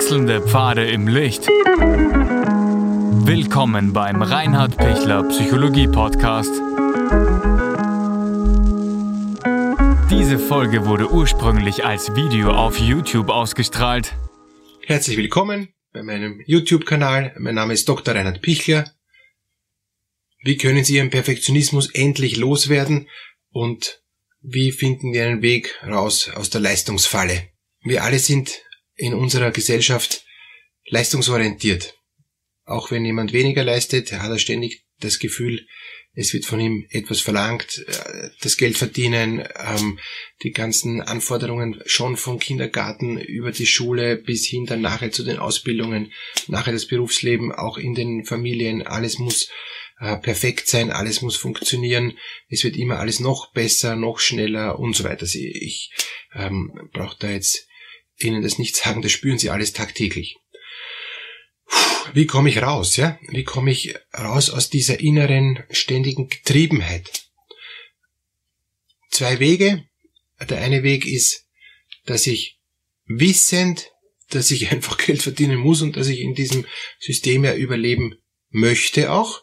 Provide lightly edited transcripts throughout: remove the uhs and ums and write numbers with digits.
Wechselnde Pfade im Licht. Willkommen beim Reinhard Pichler Psychologie Podcast. Diese Folge wurde ursprünglich als Video auf YouTube ausgestrahlt. Herzlich willkommen bei meinem YouTube-Kanal. Mein Name ist Dr. Reinhard Pichler. Wie können Sie Ihren Perfektionismus endlich loswerden und wie finden wir einen Weg raus aus der Leistungsfalle? Wir alle sind in unserer Gesellschaft leistungsorientiert. Auch wenn jemand weniger leistet, hat er ständig das Gefühl, es wird von ihm etwas verlangt, das Geld verdienen, die ganzen Anforderungen schon vom Kindergarten über die Schule bis hin dann nachher zu den Ausbildungen, nachher das Berufsleben, auch in den Familien, alles muss perfekt sein, alles muss funktionieren, es wird immer alles noch besser, noch schneller und so weiter. Ich brauche da jetzt Ihnen das nicht sagen, das spüren Sie alles tagtäglich. Wie komme ich raus? Ja? Wie komme ich raus aus dieser inneren, ständigen Getriebenheit? 2 Wege. Der eine Weg ist, dass ich wissend, dass ich einfach Geld verdienen muss und dass ich in diesem System ja überleben möchte auch,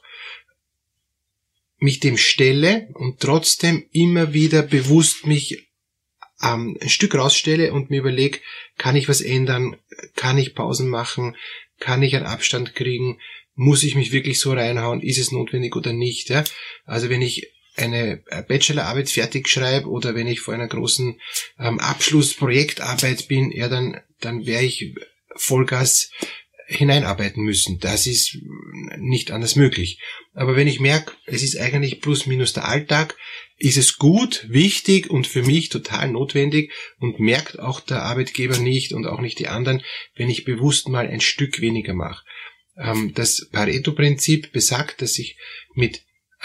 mich dem stelle und trotzdem immer wieder bewusst mich ein Stück rausstelle und mir überlege, kann ich was ändern, kann ich Pausen machen, kann ich einen Abstand kriegen, muss ich mich wirklich so reinhauen, ist es notwendig oder nicht. Ja? Also wenn ich eine Bachelorarbeit fertig schreibe oder wenn ich vor einer großen Abschlussprojektarbeit bin, ja, dann werde ich Vollgas hineinarbeiten müssen. Das ist nicht anders möglich. Aber wenn ich merke, es ist eigentlich plus minus der Alltag, ist es gut, wichtig und für mich total notwendig und merkt auch der Arbeitgeber nicht und auch nicht die anderen, wenn ich bewusst mal ein Stück weniger mache. Das Pareto-Prinzip besagt, dass ich mit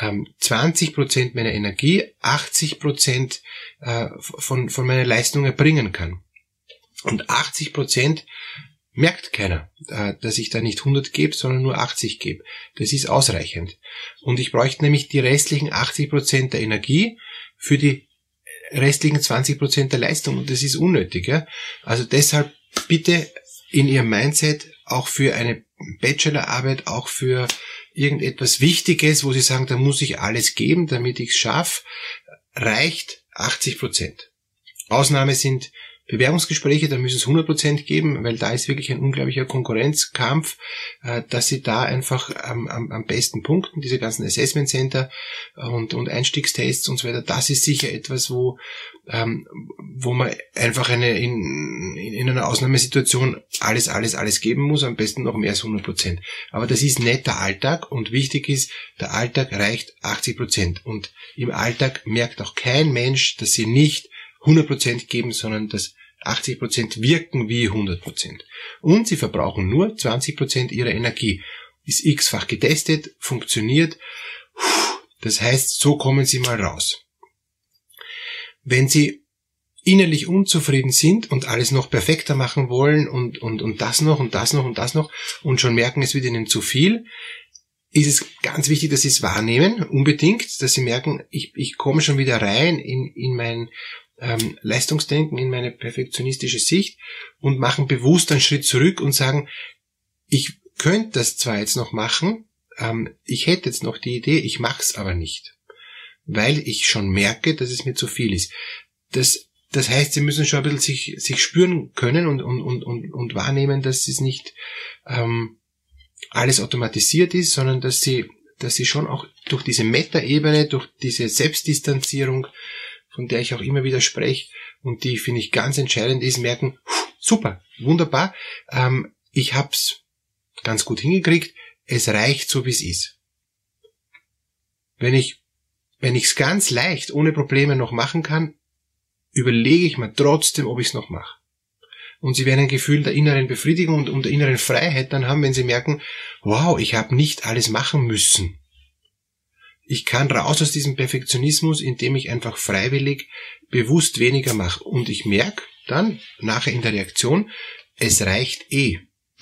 20% meiner Energie 80% von meiner Leistung erbringen kann. Und 80% merkt keiner, dass ich da nicht 100 gebe, sondern nur 80 gebe. Das ist ausreichend. Und ich bräuchte nämlich die restlichen 80% der Energie für die restlichen 20% der Leistung. Und das ist unnötig. Ja? Also deshalb bitte in Ihrem Mindset auch für eine Bachelorarbeit, auch für irgendetwas Wichtiges, wo Sie sagen, da muss ich alles geben, damit ich es schaffe, reicht 80%. Ausnahme sind Bewerbungsgespräche, da müssen es 100% geben, weil da ist wirklich ein unglaublicher Konkurrenzkampf, dass Sie da einfach am besten punkten, diese ganzen Assessment Center und Einstiegstests und so weiter, das ist sicher etwas, wo man einfach in einer Ausnahmesituation alles geben muss, am besten noch mehr als 100%. Aber das ist nicht der Alltag und wichtig ist, der Alltag reicht 80% und im Alltag merkt auch kein Mensch, dass Sie nicht 100% geben, sondern dass 80% wirken wie 100%. Und sie verbrauchen nur 20% ihrer Energie. Ist x-fach getestet, funktioniert. Das heißt, so kommen Sie mal raus. Wenn Sie innerlich unzufrieden sind und alles noch perfekter machen wollen und das noch und das noch und das noch und schon merken, es wird Ihnen zu viel, ist es ganz wichtig, dass Sie es wahrnehmen, unbedingt, dass Sie merken, ich komme schon wieder rein in mein Leistungsdenken, in meine perfektionistische Sicht und machen bewusst einen Schritt zurück und sagen, ich könnte das zwar jetzt noch machen, ich hätte jetzt noch die Idee, ich mache es aber nicht, weil ich schon merke, dass es mir zu viel ist. Das heißt, Sie müssen schon ein bisschen sich spüren können und wahrnehmen, dass es nicht alles automatisiert ist, sondern dass Sie schon auch durch diese Meta-Ebene, durch diese Selbstdistanzierung, von der ich auch immer wieder spreche und die, finde ich, ganz entscheidend ist, merken, super, wunderbar, ich hab's ganz gut hingekriegt, es reicht so, wie es ist. Wenn ich's ganz leicht, ohne Probleme noch machen kann, überlege ich mir trotzdem, ob ich's noch mache. Und Sie werden ein Gefühl der inneren Befriedigung und der inneren Freiheit dann haben, wenn Sie merken, wow, ich habe nicht alles machen müssen. Ich kann raus aus diesem Perfektionismus, indem ich einfach freiwillig bewusst weniger mache. Und ich merke dann nachher in der Reaktion, es reicht eh.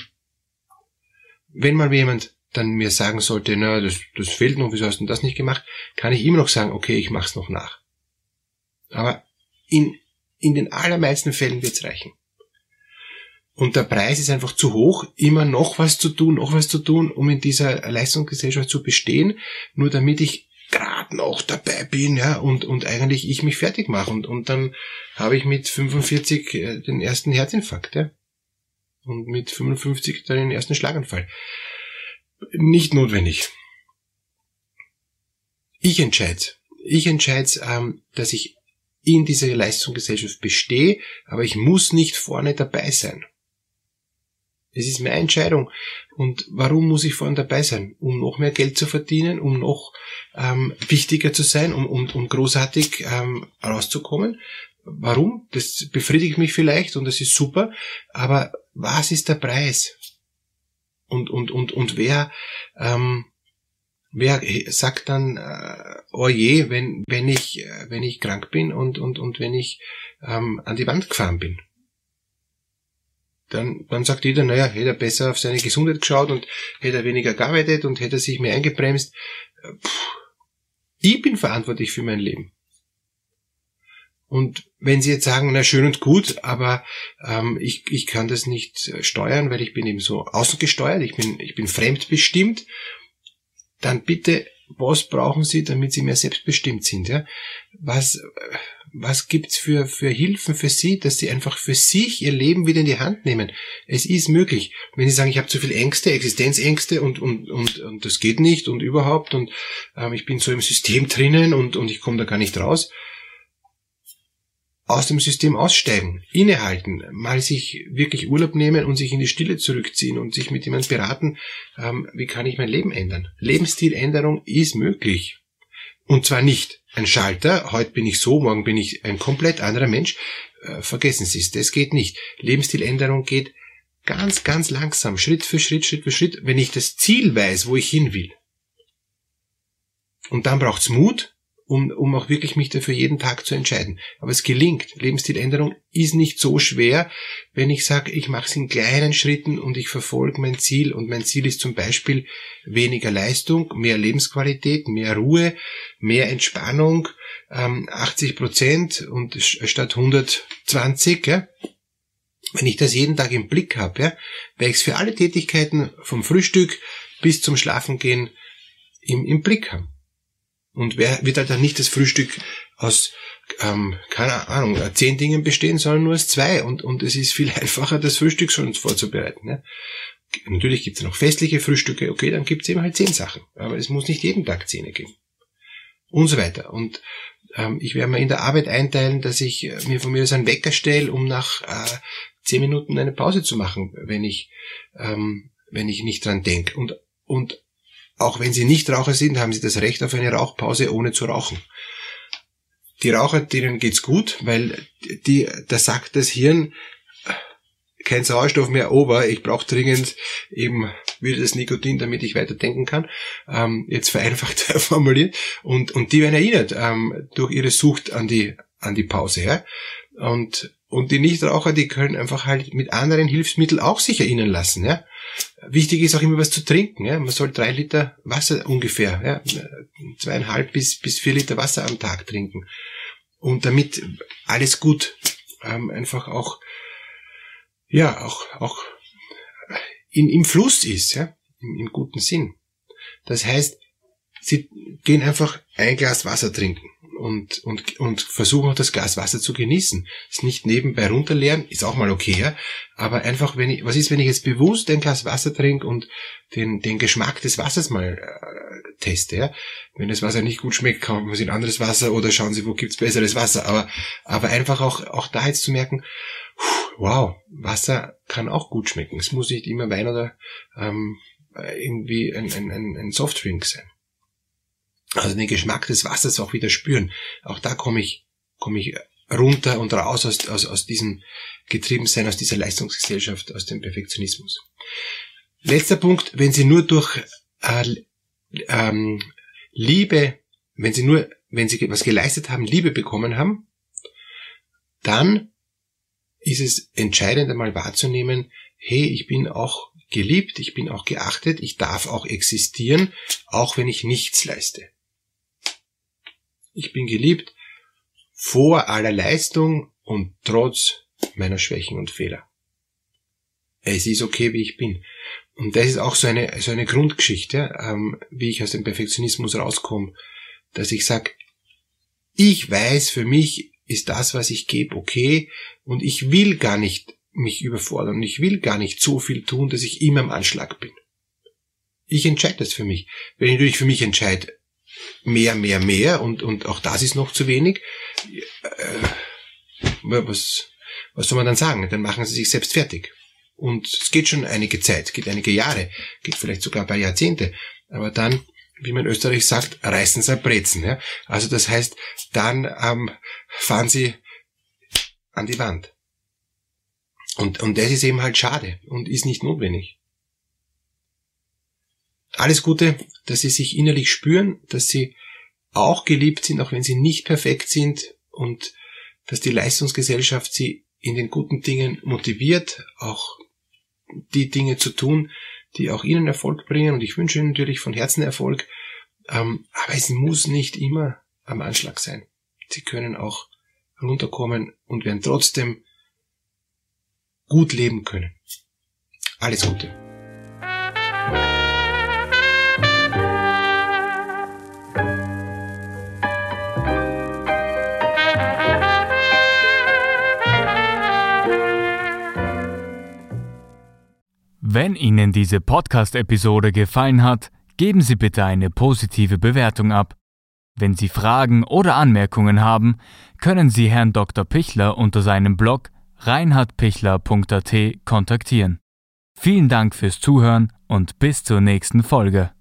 Wenn mal jemand dann mir sagen sollte, na, das fehlt noch, wieso hast du das nicht gemacht, kann ich immer noch sagen, okay, ich mach's noch nach. Aber in den allermeisten Fällen wird's reichen. Und der Preis ist einfach zu hoch, immer noch was zu tun, um in dieser Leistungsgesellschaft zu bestehen, nur damit ich gerade noch dabei bin, ja, und eigentlich ich mich fertig mache. Und dann habe ich mit 45 den ersten Herzinfarkt, ja. Und mit 55 dann den ersten Schlaganfall. Nicht notwendig. Ich entscheide, dass ich in dieser Leistungsgesellschaft bestehe, aber ich muss nicht vorne dabei sein. Es ist meine Entscheidung. Und warum muss ich vorne dabei sein? Um noch mehr Geld zu verdienen, um noch wichtiger zu sein, um großartig rauszukommen. Warum? Das befriedigt mich vielleicht und das ist super, aber was ist der Preis? Und wer sagt dann, oh je, wenn ich krank bin und wenn ich an die Wand gefahren bin? Dann sagt jeder, naja, hätte er besser auf seine Gesundheit geschaut und hätte er weniger gearbeitet und hätte er sich mehr eingebremst. Ich bin verantwortlich für mein Leben. Und wenn Sie jetzt sagen, na schön und gut, aber ich kann das nicht steuern, weil ich bin eben so außengesteuert, ich bin fremdbestimmt, dann bitte, was brauchen Sie, damit Sie mehr selbstbestimmt sind? Ja? Was gibt's für Hilfen für Sie, dass Sie einfach für sich Ihr Leben wieder in die Hand nehmen? Es ist möglich. Wenn Sie sagen, ich habe zu viel Ängste, Existenzängste und das geht nicht und überhaupt und ich bin so im System drinnen und ich komme da gar nicht raus. Aus dem System aussteigen, innehalten, mal sich wirklich Urlaub nehmen und sich in die Stille zurückziehen und sich mit jemandem beraten, wie kann ich mein Leben ändern? Lebensstiländerung ist möglich. Und zwar nicht ein Schalter, heute bin ich so, morgen bin ich ein komplett anderer Mensch. Vergessen Sie es, das geht nicht. Lebensstiländerung geht ganz, ganz langsam, Schritt für Schritt, wenn ich das Ziel weiß, wo ich hin will. Und dann braucht's Mut, um auch wirklich mich dafür jeden Tag zu entscheiden. Aber es gelingt. Lebensstiländerung ist nicht so schwer, wenn ich sage, ich mache es in kleinen Schritten und ich verfolge mein Ziel. Und mein Ziel ist zum Beispiel weniger Leistung, mehr Lebensqualität, mehr Ruhe, mehr Entspannung, 80% und statt 120. Ja? Wenn ich das jeden Tag im Blick habe, ja, werde ich es für alle Tätigkeiten vom Frühstück bis zum Schlafengehen im Blick haben. Und wer wird halt dann nicht das Frühstück aus, keine Ahnung, 10 Dingen bestehen, sondern nur aus 2. Und es ist viel einfacher, das Frühstück schon vorzubereiten. Ne? Natürlich gibt es noch festliche Frühstücke, okay, dann gibt es eben halt 10 Sachen. Aber es muss nicht jeden Tag 10 geben. Und so weiter. Und ich werde mir in der Arbeit einteilen, dass ich mir von mir so einen Wecker stelle, um nach 10 Minuten eine Pause zu machen, wenn ich nicht dran denke. Und auch wenn Sie nicht Raucher sind, haben Sie das Recht auf eine Rauchpause, ohne zu rauchen. Die Raucher, denen geht's gut, weil da sagt das Hirn, kein Sauerstoff mehr, ich brauche dringend eben wieder das Nikotin, damit ich weiter denken kann. Jetzt vereinfacht formuliert. Und die werden erinnert durch ihre Sucht an die Pause. Ja? Und die Nichtraucher, die können einfach halt mit anderen Hilfsmitteln auch sich erinnern lassen. Ja? Wichtig ist auch immer was zu trinken. Ja? Man soll 3 Liter Wasser ungefähr, ja? 2,5 bis 4 Liter Wasser am Tag trinken. Und damit alles gut einfach auch im Fluss ist, ja? Im guten Sinn. Das heißt, Sie gehen einfach ein Glas Wasser trinken und versuchen auch das Glas Wasser zu genießen. Es nicht nebenbei runterleeren, ist auch mal okay, ja. Aber einfach, was ist, wenn ich jetzt bewusst ein Glas Wasser trinke und den Geschmack des Wassers mal teste, ja. Wenn das Wasser nicht gut schmeckt, kaufen Sie ein anderes Wasser oder schauen Sie, wo gibt's besseres Wasser. Aber einfach auch da jetzt zu merken, wow, Wasser kann auch gut schmecken. Es muss nicht immer Wein oder irgendwie ein Softdrink sein. Also den Geschmack des Wassers auch wieder spüren. Auch da komme ich runter und raus aus diesem Getriebensein, aus dieser Leistungsgesellschaft, aus dem Perfektionismus. Letzter Punkt, wenn Sie nur durch Liebe, wenn Sie was geleistet haben, Liebe bekommen haben, dann ist es entscheidend einmal wahrzunehmen, hey, ich bin auch geliebt, ich bin auch geachtet, ich darf auch existieren, auch wenn ich nichts leiste. Ich bin geliebt vor aller Leistung und trotz meiner Schwächen und Fehler. Es ist okay, wie ich bin. Und das ist auch so eine Grundgeschichte, wie ich aus dem Perfektionismus rauskomme, dass ich sage, ich weiß, für mich ist das, was ich gebe, okay, und ich will gar nicht mich überfordern und ich will gar nicht so viel tun, dass ich immer am Anschlag bin. Ich entscheide das für mich. Wenn ich natürlich für mich entscheide, mehr und auch das ist noch zu wenig, was soll man dann sagen? Dann machen sie sich selbst fertig. Und es geht schon einige Zeit, geht einige Jahre, geht vielleicht sogar ein paar Jahrzehnte, aber dann, wie man in Österreich sagt, reißen sie Brezen. Ja? Also das heißt, dann fahren sie an die Wand. Und das ist eben halt schade und ist nicht notwendig. Alles Gute, dass sie sich innerlich spüren, dass sie auch geliebt sind, auch wenn sie nicht perfekt sind, und dass die Leistungsgesellschaft sie in den guten Dingen motiviert, auch die Dinge zu tun, die auch ihnen Erfolg bringen. Und ich wünsche ihnen natürlich von Herzen Erfolg, aber es muss nicht immer am Anschlag sein. Sie können auch runterkommen und werden trotzdem gut leben können. Alles Gute. Wenn Ihnen diese Podcast-Episode gefallen hat, geben Sie bitte eine positive Bewertung ab. Wenn Sie Fragen oder Anmerkungen haben, können Sie Herrn Dr. Pichler unter seinem Blog reinhardpichler.at kontaktieren. Vielen Dank fürs Zuhören und bis zur nächsten Folge.